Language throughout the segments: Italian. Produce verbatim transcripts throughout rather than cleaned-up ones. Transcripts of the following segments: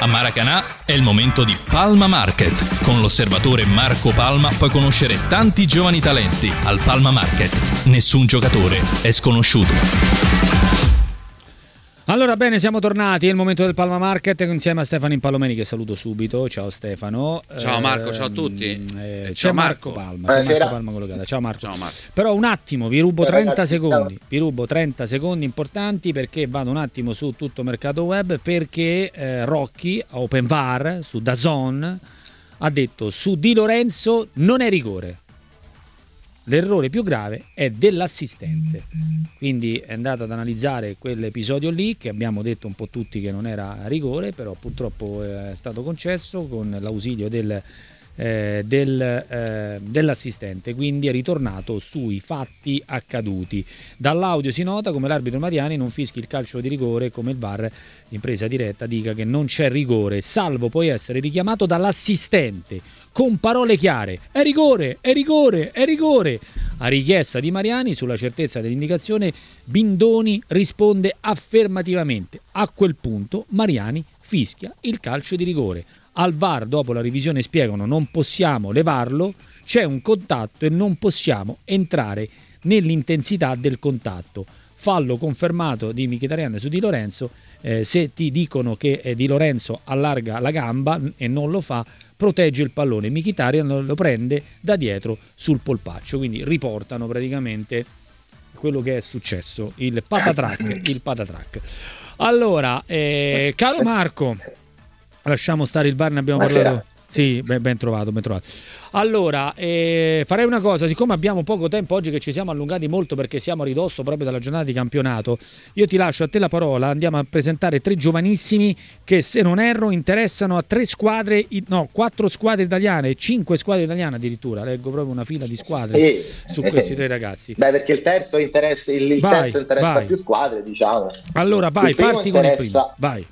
A Maracanã è il momento di Palma Market. Con l'osservatore Marco Palma puoi conoscere tanti giovani talenti. Al Palma Market nessun giocatore è sconosciuto. Allora bene, siamo tornati, è il momento del Palma Market insieme a Stefano Impallomeni, che saluto subito. Ciao Stefano. Ciao Marco, eh, ciao a tutti. Eh, ciao c'è Marco, Marco Palma, c'è Marco Palma collocata. Ciao Marco. Ciao Marco. Però un attimo, vi rubo Ciao, trenta ragazzi, secondi. ciao. Vi rubo trenta secondi importanti, perché vado un attimo su tutto mercato web, perché eh, Rocky Open V A R su DAZN ha detto su Di Lorenzo non è rigore. L'errore più grave è dell'assistente, quindi è andato ad analizzare quell'episodio lì, che abbiamo detto un po' tutti che non era rigore, però purtroppo è stato concesso con l'ausilio del, eh, del, eh, dell'assistente, quindi è ritornato sui fatti accaduti. Dall'audio si nota come l'arbitro Mariani non fischi il calcio di rigore, come il V A R in presa diretta dica che non c'è rigore, salvo poi essere richiamato dall'assistente con parole chiare: è rigore, è rigore, è rigore. A richiesta di Mariani sulla certezza dell'indicazione, Bindoni risponde affermativamente. A quel punto Mariani fischia il calcio di rigore. Al V A R dopo la revisione spiegano: non possiamo levarlo, c'è un contatto e non possiamo entrare nell'intensità del contatto. Fallo confermato di Mkhitaryan su Di Lorenzo. Eh, se ti dicono che eh, Di Lorenzo allarga la gamba e non lo fa, protegge il pallone. Mkhitaryan lo prende da dietro sul polpaccio, quindi riportano praticamente quello che è successo, il patatrack, il patatrack. Allora, eh, caro Marco, lasciamo stare il V A R, ne abbiamo Buonasera. parlato. Sì, ben, ben trovato, ben trovato. Allora, eh, farei una cosa, siccome abbiamo poco tempo oggi, che ci siamo allungati molto perché siamo a ridosso proprio dalla giornata di campionato, io ti lascio a te la parola, andiamo a presentare tre giovanissimi che, se non erro, interessano a tre squadre, no, quattro squadre italiane, cinque squadre italiane addirittura, leggo proprio una fila di squadre Sì. su questi tre ragazzi. Beh, perché il terzo interessa, il, il Vai, terzo interessa vai. più squadre, diciamo. Allora, vai, Il primo parti con il interessa- primo, vai.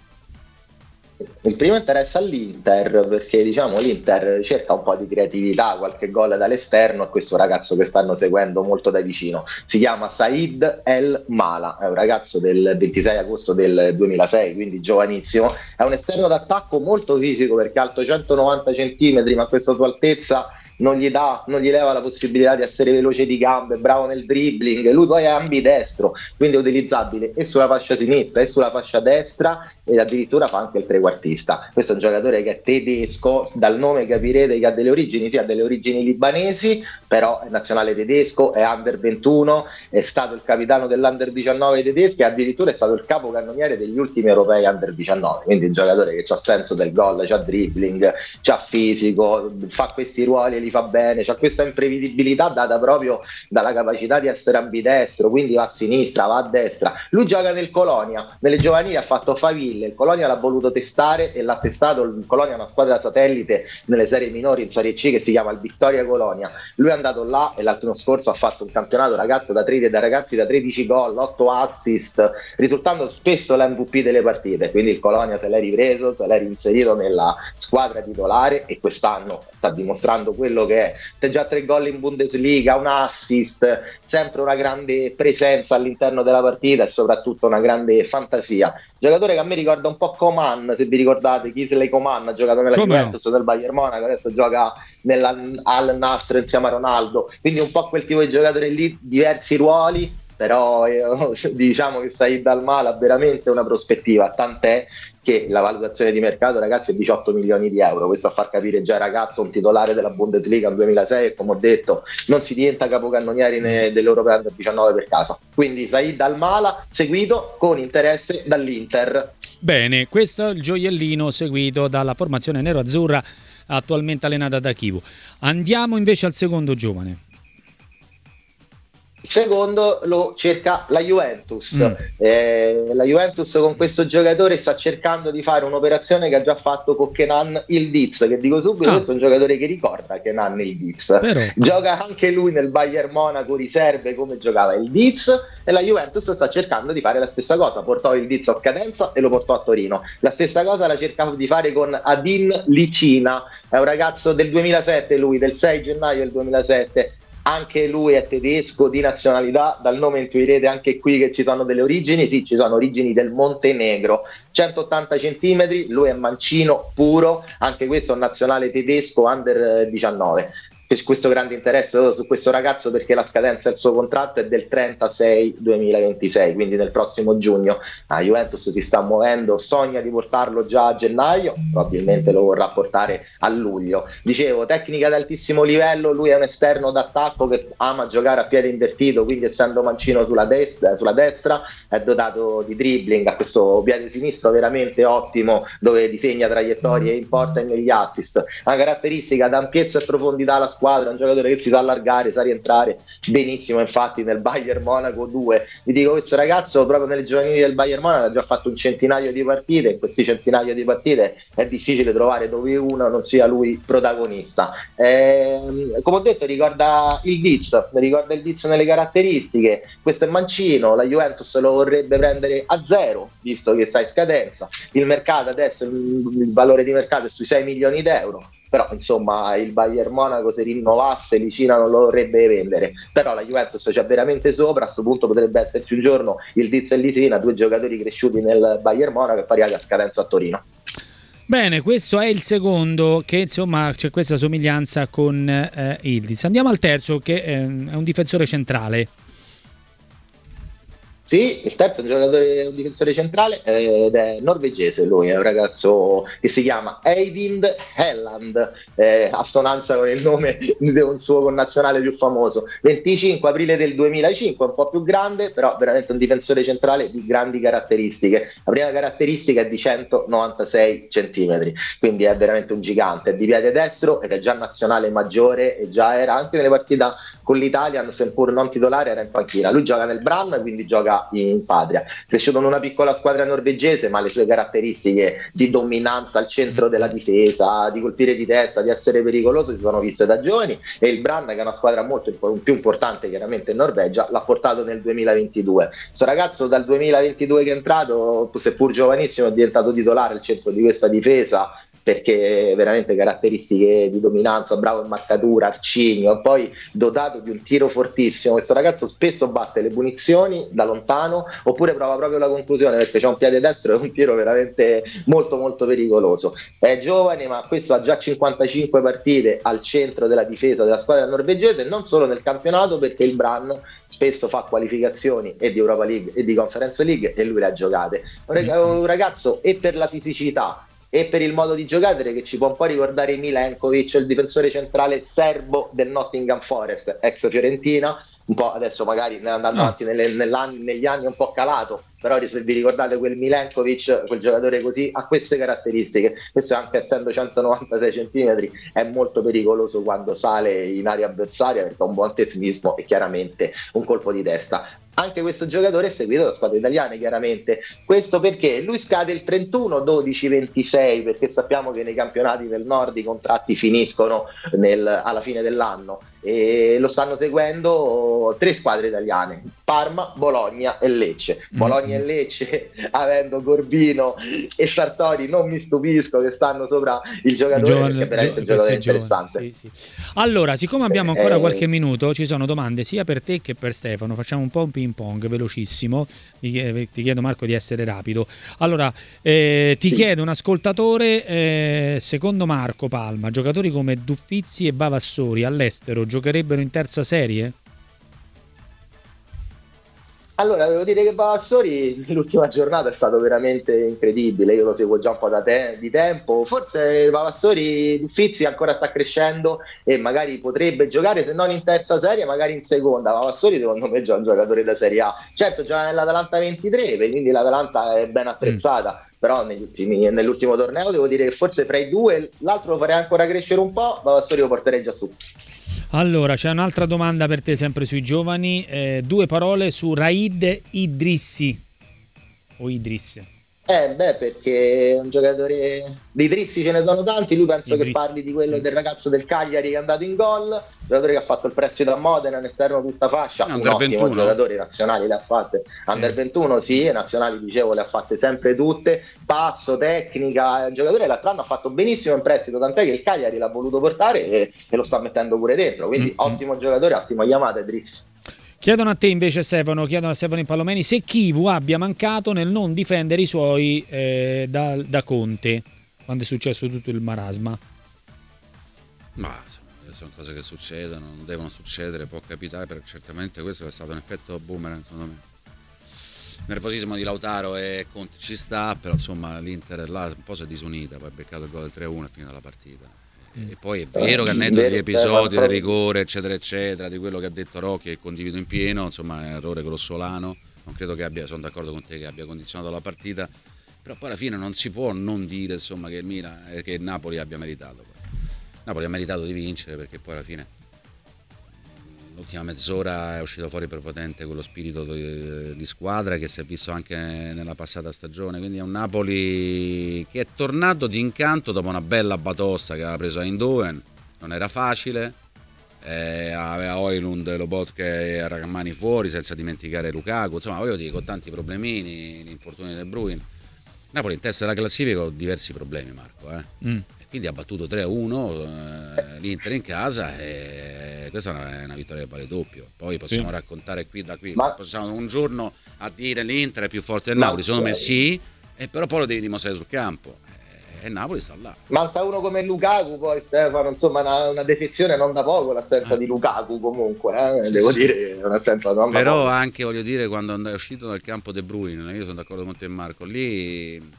Il primo interessa all'Inter, perché diciamo l'Inter cerca un po' di creatività, qualche gol dall'esterno, e questo ragazzo che stanno seguendo molto da vicino si chiama Said El Mala, è un ragazzo del ventisei agosto del duemilasei, quindi giovanissimo, è un esterno d'attacco molto fisico perché è alto centonovanta centimetri, ma a questa sua altezza non gli dà, non gli leva la possibilità di essere veloce di gambe, bravo nel dribbling. Lui poi è ambidestro, quindi è utilizzabile e sulla fascia sinistra e sulla fascia destra, e addirittura fa anche il trequartista. Questo è un giocatore che è tedesco, dal nome capirete che ha delle origini, sì, ha delle origini libanesi, però è nazionale tedesco, è under ventuno, è stato il capitano dell'under diciannove tedesco e addirittura è stato il capocannoniere degli ultimi europei under diciannove, quindi un giocatore che ha senso del gol, c'ha dribbling, c'ha fisico, fa questi ruoli e li fa bene, c'ha questa imprevedibilità data proprio dalla capacità di essere ambidestro, quindi va a sinistra, va a destra. Lui gioca nel Colonia, nelle giovanili ha fatto faville, il Colonia l'ha voluto testare e l'ha testato. Il Colonia è una squadra satellite nelle serie minori in Serie C che si chiama il Victoria Colonia. Lui è andato là e l'anno scorso ha fatto un campionato ragazzo da, tre, da ragazzi da tredici gol, otto assist, risultando spesso l'M V P delle partite. Quindi il Colonia se l'è ripreso, se l'è reinserito nella squadra titolare e quest'anno sta dimostrando quello che è. C'è già tre gol in Bundesliga, un assist, sempre una grande presenza all'interno della partita e soprattutto una grande fantasia. Giocatore che a me ricorda un po' Coman, se vi ricordate, Kingsley Coman ha giocato nella Come Juventus del Bayern Monaco, adesso gioca nella Al Nassr insieme a Ronaldo, quindi un po' quel tipo di giocatore lì, diversi ruoli, però eh, diciamo che Said Al Mala ha veramente una prospettiva, tant'è che la valutazione di mercato, ragazzi, è diciotto milioni di euro. Questo a far capire già, ragazzo, un titolare della Bundesliga nel duemilasei, e come ho detto non si diventa capocannonieri ne- dell'Europeo under diciannove per caso. Quindi Said Al Mala seguito con interesse dall'Inter. Bene, questo è il gioiellino seguito dalla formazione nero-azzurra attualmente allenata da Chivu. Andiamo invece al secondo giovane. Il secondo lo cerca la Juventus. Mm. Eh, la Juventus con questo giocatore sta cercando di fare un'operazione che ha già fatto con Kenan Yildiz, che dico subito, Ah. questo è un giocatore che ricorda Kenan Yildiz. Però. Gioca anche lui nel Bayern Monaco riserve come giocava Yildiz, e la Juventus sta cercando di fare la stessa cosa. Portò Yildiz a scadenza e lo portò a Torino. La stessa cosa la cercava di fare con Adin Licina, è un ragazzo del duemilasette, lui del sei gennaio del duemilasette. anche lui è tedesco di nazionalità, dal nome intuirete anche qui che ci sono delle origini, sì, ci sono origini del Montenegro, centottanta centimetri, lui è mancino puro, anche questo è un nazionale tedesco under diciannove. Questo grande interesse su questo ragazzo perché la scadenza del suo contratto è del trentasei duemilaventisei, quindi nel prossimo giugno. La Juventus si sta muovendo, sogna di portarlo già a gennaio, probabilmente lo vorrà portare a luglio. Dicevo, tecnica ad altissimo livello, lui è un esterno d'attacco che ama giocare a piede invertito, quindi essendo mancino sulla destra, sulla destra è dotato di dribbling, ha questo piede sinistro veramente ottimo dove disegna traiettorie in porta e negli assist. Una caratteristica da ampiezza e profondità alla squadra, un giocatore che si sa allargare, sa rientrare benissimo, infatti nel Bayern Monaco due, vi dico, questo ragazzo proprio nelle giovanili del Bayern Monaco ha già fatto un centinaio di partite, in questi centinaio di partite è difficile trovare dove uno non sia lui protagonista. Ehm, come ho detto ricorda il Diz, ricorda il Diz nelle caratteristiche, questo è mancino, la Juventus lo vorrebbe prendere a zero visto che sta in scadenza, il mercato adesso, il, il valore di mercato è sui sei milioni d'euro, però insomma il Bayern Monaco se rinnovasse Licina non lo vorrebbe vendere, però la Juventus c'è veramente sopra, a questo punto potrebbe esserci un giorno il Diz e Licina, due giocatori cresciuti nel Bayern Monaco e pariati a scadenza a Torino. Bene, questo è il secondo, che insomma c'è questa somiglianza con eh, il Diz. Andiamo al terzo, che eh, è un difensore centrale. Sì, il terzo è un giocatore, un difensore centrale ed è norvegese, lui è un ragazzo che si chiama Eivind Helland, eh, assonanza con il nome di un suo connazionale più famoso, venticinque aprile del duemilacinque, un po' più grande, però veramente un difensore centrale di grandi caratteristiche. La prima caratteristica è di centonovantasei centimetri, quindi è veramente un gigante, è di piede destro ed è già nazionale maggiore e già era anche nelle partite con l'Italia, seppur non titolare, era in panchina. Lui gioca nel Brann, quindi gioca in patria. Cresciuto in una piccola squadra norvegese, ma le sue caratteristiche di dominanza al centro della difesa, di colpire di testa, di essere pericoloso si sono viste da giovani, e il Brann, che è una squadra molto più importante chiaramente in Norvegia, l'ha portato nel duemilaventidue. Questo ragazzo dal duemilaventidue che è entrato, seppur giovanissimo, è diventato titolare al centro di questa difesa, perché veramente caratteristiche di dominanza, bravo in marcatura, arcigno, poi dotato di un tiro fortissimo. Questo ragazzo spesso batte le punizioni da lontano oppure prova proprio la conclusione, perché c'ha un piede destro e un tiro veramente molto molto pericoloso. È giovane, ma questo ha già cinquantacinque partite al centro della difesa della squadra norvegese, non solo nel campionato, perché il Brann spesso fa qualificazioni e di Europa League e di Conference League e lui le ha giocate. Un ragazzo e per la fisicità e per il modo di giocare che ci può un po' ricordare Milenkovic, il difensore centrale serbo del Nottingham Forest, ex Fiorentina, un po' adesso magari andando no. avanti nelle, negli anni è un po' calato, però vi ricordate quel Milenkovic, quel giocatore così, ha queste caratteristiche. Questo, anche essendo centonovantasei centimetri, è molto pericoloso quando sale in area avversaria, perché ha un buon tecnismo e chiaramente un colpo di testa. Anche questo giocatore è seguito da squadre italiane, chiaramente. Questo perché lui scade il trentuno dodici ventisei, perché sappiamo che nei campionati del nord i contratti finiscono nel, alla fine dell'anno, e lo stanno seguendo tre squadre italiane: Parma, Bologna e Lecce. Mm-hmm. Bologna e Lecce, avendo Corbino e Sartori, non mi stupisco che stanno sopra il giocatore, giovane, perché è veramente un giocatore interessante. Giovane, sì, sì. Allora, siccome abbiamo ancora eh, qualche minuto, ci sono domande sia per te che per Stefano. Facciamo un po' un ping pong velocissimo. Ti chiedo, Marco, di essere rapido. Allora, eh, ti sì. chiede un ascoltatore, eh, secondo Marco Palma, giocatori come Duffizzi e Vavassori all'estero giocherebbero in terza serie? Allora, devo dire che Vavassori l'ultima giornata è stato veramente incredibile, io lo seguo già un po' da te- di tempo. Forse Vavassori, Duffizzi ancora sta crescendo e magari potrebbe giocare, se non in terza serie, magari in seconda. Vavassori secondo me è già un giocatore da Serie A, certo gioca nell'Atalanta ventitré, quindi l'Atalanta è ben attrezzata, mm. però negli ultimi, nell'ultimo torneo devo dire che forse fra i due l'altro lo farei ancora crescere un po', Vavassori lo porterei già su. Allora, c'è un'altra domanda per te, sempre sui giovani. Eh, due parole su Raid Idrissi. O Idris. Eh beh, perché è un giocatore di Drizzi, ce ne sono tanti, lui penso che parli di quello del ragazzo del Cagliari che è andato in gol, giocatore che ha fatto il prestito a Modena, un esterno tutta fascia, un ottimo ventuno. Giocatore, nazionali le ha fatte, Under eh. ventuno sì, nazionali dicevo le ha fatte sempre tutte, passo, tecnica, un giocatore l'altro anno ha fatto benissimo in prestito, tant'è che il Cagliari l'ha voluto portare e, e lo sta mettendo pure dentro, quindi mm-hmm. ottimo giocatore, ottimo chiamata Drizzi. Chiedono a te invece Stefano, chiedono a Stefano Impallomeni se Chivu abbia mancato nel non difendere i suoi eh, da, da Conte quando è successo tutto il marasma. Ma insomma, sono cose che succedono, non devono succedere, può capitare, perché certamente questo è stato un effetto boomerang secondo me. Il nervosismo di Lautaro e Conte ci sta, però insomma l'Inter là un po' si è disunita, poi ha beccato il gol del tre a uno e finita la partita. E poi è vero che al netto degli episodi del rigore eccetera eccetera, di quello che ha detto Rocchi e condivido in pieno, insomma è un errore grossolano, non credo che abbia, sono d'accordo con te che abbia condizionato la partita, però poi alla fine non si può non dire insomma che il Milan, che il Napoli abbia meritato, Napoli ha meritato di vincere, perché poi alla fine l'ultima mezz'ora è uscito fuori prepotente quello spirito di, di squadra che si è visto anche nella passata stagione, quindi è un Napoli che è tornato d'incanto dopo una bella batosta che aveva preso a Eindhoven, non era facile, eh, aveva Højlund, Lobotka e Rachmani fuori, senza dimenticare Lukaku, insomma voglio dire, con tanti problemini, l'infortunio del Bruin. Napoli in testa della classifica con diversi problemi, Marco, eh. mm. Quindi ha battuto tre a uno eh, l'Inter in casa e questa è una vittoria di pari doppio. Poi possiamo sì. raccontare qui da qui, ma... possiamo un giorno a dire l'Inter è più forte del Napoli, secondo me sì, e però poi lo devi dimostrare sul campo. E Napoli sta là. Manca uno come Lukaku poi, Stefano, insomma una, una defezione non da poco l'assenza eh. di Lukaku comunque, eh? sì, devo sì. dire è un'assenza non da però poco. Anche voglio dire, quando è uscito dal campo De Bruyne, io sono d'accordo con te Marco, lì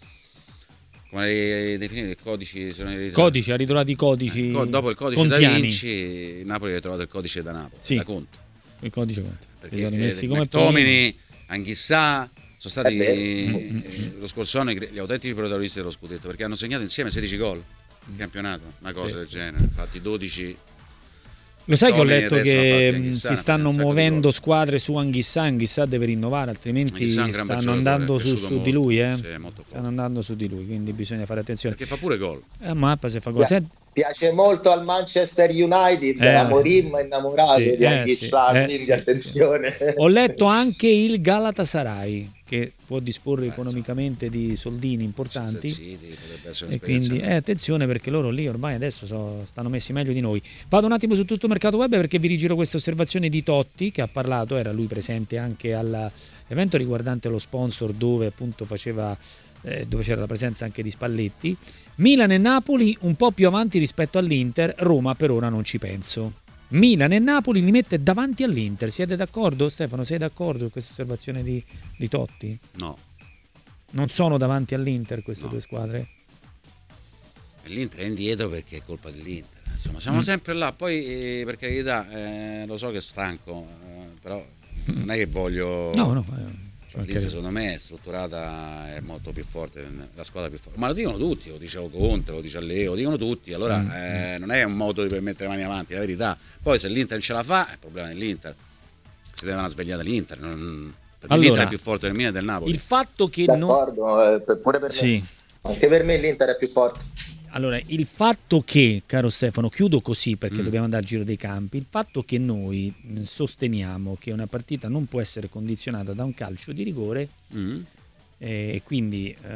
come hai definito i codici, sono i codici, ha ritrovato i codici eh, dopo il codice contiani. Da Vinci Napoli ha ritrovato il codice da Napoli, sì. da Conte, il codice Conte, perché eh, come McTominay, Anghissà sono stati eh, lo scorso anno gli autentici protagonisti dello scudetto, perché hanno segnato insieme sedici gol in campionato, una cosa sì. del genere, infatti dodici. Lo sai che ho letto che si stanno muovendo squadre su Anghissà, Anghissà deve rinnovare, altrimenti stanno andando su, su di lui, eh? Sì, stanno andando su di lui, quindi bisogna fare attenzione. Perché fa pure gol. Eh, mappa se fa gol. Pi- piace molto al Manchester United, eh, Amorim è innamorato sì, di Anghissà, eh, quindi sì, attenzione. Sì. Ho letto anche il Galatasaray, che può disporre Beh, economicamente di soldini importanti City, e quindi eh, attenzione, perché loro lì ormai adesso so, stanno messi meglio di noi. Vado un attimo su tutto il mercato web perché vi rigiro questa osservazione di Totti, che ha parlato, era lui presente anche all'evento riguardante lo sponsor dove appunto faceva eh, dove c'era la presenza anche di Spalletti. Milan e Napoli un po' più avanti rispetto all'Inter, Roma per ora non ci penso. Milan e Napoli li mette davanti all'Inter. Siete d'accordo, Stefano? Sei d'accordo con questa osservazione di, di Totti? No. Non sono davanti all'Inter queste no. due squadre? L'Inter è indietro perché è colpa dell'Inter. Insomma, siamo mm. sempre là. Poi, eh, per carità, eh, lo so che è stanco, eh, però mm. non è che voglio... No, no. Eh. L'Inter secondo me è strutturata, è molto più forte, la squadra più forte, ma lo dicono tutti, lo dicevo Conte, lo dice Leo, lo dicono tutti, allora mm. eh, non è un modo di mettere le mani avanti, è la verità. Poi se l'Inter ce la fa è il problema dell'Inter, si deve una svegliata l'Inter, non... perché allora, l'Inter è più forte del Milan e del Napoli. Il fatto che d'accordo, non... eh, pure per me sì. anche per me l'Inter è più forte. Allora, il fatto che, caro Stefano, chiudo così perché mm. dobbiamo andare al giro dei campi, il fatto che noi sosteniamo che una partita non può essere condizionata da un calcio di rigore mm. eh, e quindi eh,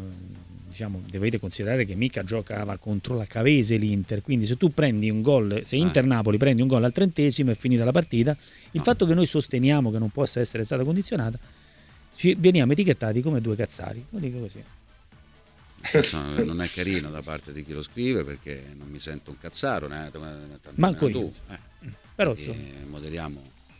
diciamo dovete considerare che mica giocava contro la Cavese l'Inter, quindi se tu prendi un gol, se Inter-Napoli prendi un gol al trentesimo è finita la partita, il no. fatto che noi sosteniamo che non possa essere stata condizionata, ci veniamo etichettati come due cazzari, lo dico così. Questo non è carino da parte di chi lo scrive, perché non mi sento un cazzaro, né, manco io. Tu. Eh. Però moderiamo.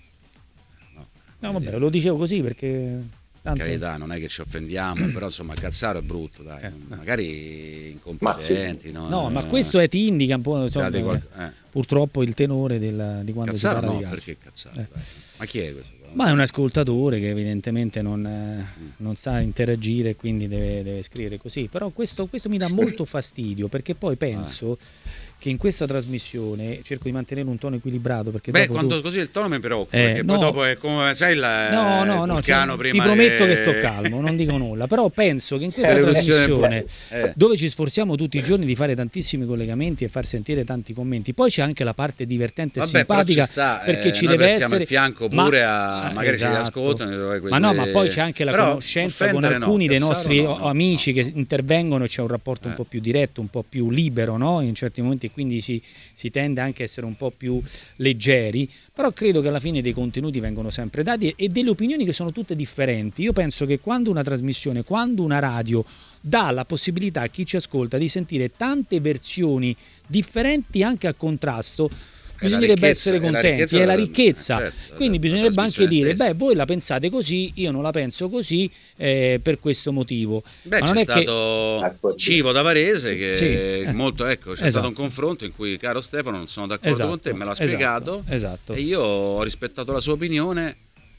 No, no vabbè, lo dicevo così perché tanto... per carità, non è che ci offendiamo, però insomma cazzaro è brutto, dai. Eh. Magari incompetenti. Ma sì. no, no, ma questo è ti indica un po', insomma, qual... eh. purtroppo il tenore del, di quando cazzaro si parla no, di calcio. Perché cazzaro? Eh. Ma chi è questo? Ma è un ascoltatore che evidentemente non, eh, non sa interagire e quindi deve, deve scrivere così. Però questo, questo mi dà molto fastidio, perché poi penso che in questa trasmissione cerco di mantenere un tono equilibrato perché Beh, dopo quando tu... così il tono mi preoccupa, Eh, perché no. poi dopo è come, sai, il, No, no, il no, vulcano cioè, prima ti prometto che... che sto calmo, non dico nulla, però penso che in questa Eh, l'eruzione trasmissione eh. dove ci sforziamo tutti i giorni di fare tantissimi collegamenti e far sentire tanti commenti, poi c'è anche la parte divertente e Vabbè, però simpatica ci sta, perché eh, ci noi deve prestiamo essere il fianco ma- pure a magari esatto. ci ascoltano quelle... Ma no, ma poi c'è anche la Però conoscenza con offendere no, alcuni dei cazzaro nostri no, no, amici no, che intervengono, c'è un rapporto un Eh. po' più diretto, un po' più libero, no? In certi momenti, quindi si, si tende anche a essere un po' più leggeri, però credo che alla fine dei contenuti vengono sempre dati e, e delle opinioni che sono tutte differenti. Io penso che quando una trasmissione, quando una radio dà la possibilità a chi ci ascolta di sentire tante versioni differenti anche a contrasto, È la bisognerebbe ricchezza, essere è la contenti, ricchezza è la della- ricchezza. certo, Quindi della bisognerebbe anche trasmissione dire, stessa. beh, voi la pensate così, io non la penso così, eh, per questo motivo. Beh, Ma non c'è è che- stato Ecco, Civo da Varese che Sì, eh. molto, ecco, c'è Esatto. stato un confronto in cui, caro Stefano, non sono d'accordo Esatto, con te, me l'ha esatto, spiegato esatto. e io ho rispettato la sua opinione,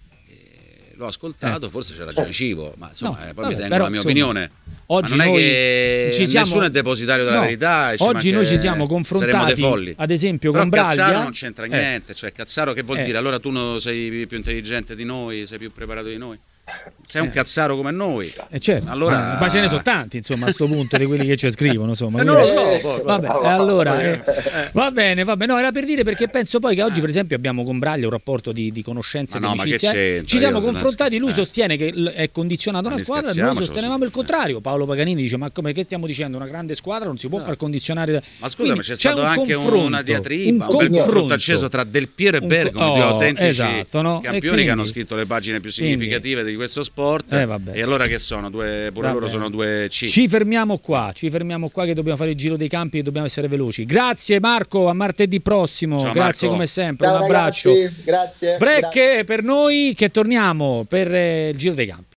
e l'ho ascoltato, Eh. forse c'è ragione Civo, ma insomma, No, eh, poi vabbè, mi tengo però, la mia insomma, opinione. Oggi ma non è noi che ci siamo- nessuno è depositario della No, verità e ci oggi manca- noi ci siamo saremo confrontati, dei folli. ad esempio, Però con Braglia. Cazzaro non c'entra Eh. niente, cioè Cazzaro che vuol Eh. dire? Allora tu no- sei più intelligente di noi, sei più preparato di noi, sei un Eh. Cazzaro come noi. Eh, certo, Allora- ma, ma ce ne sono tanti, insomma, a sto punto di quelli che ci scrivono, insomma. Eh, non lo quindi- so, poi. Vabbè, Ah, e allora, eh. eh, va bene, va bene. No, era per dire perché penso poi che oggi, per esempio, abbiamo con Braglia un rapporto di, di conoscenza Ma e no, di ma che amicizia. c'entra? Ci siamo Io sono- confrontati, lui eh. sostiene che l- è condizionata Ma una li squadra, noi scherziamo, sostenevamo ce il contrario. Paolo Paganini dice, ma come che stiamo dicendo? Una grande squadra non si può No. far condizionare. da-" Ma scusa, Quindi ma c'è c'è stato un anche confronto, una diatriba, un, bel confronto. confronto acceso tra Del Piero e Un Bergomi, co- due oh, autentici esatto, no? E campioni quindi- che hanno scritto le pagine più quindi- significative di questo sport. Eh, vabbè. E allora che sono? Due, pure Va loro bene. sono due C. Ci fermiamo qua, ci fermiamo qua che dobbiamo fare il giro dei campi e dobbiamo essere veloci. Grazie Marco, a martedì prossimo. Ciao, Grazie Marco. come sempre, Ciao, un abbraccio. ragazzi, grazie. Break grazie. per noi che torniamo per eh, il giro dei campi.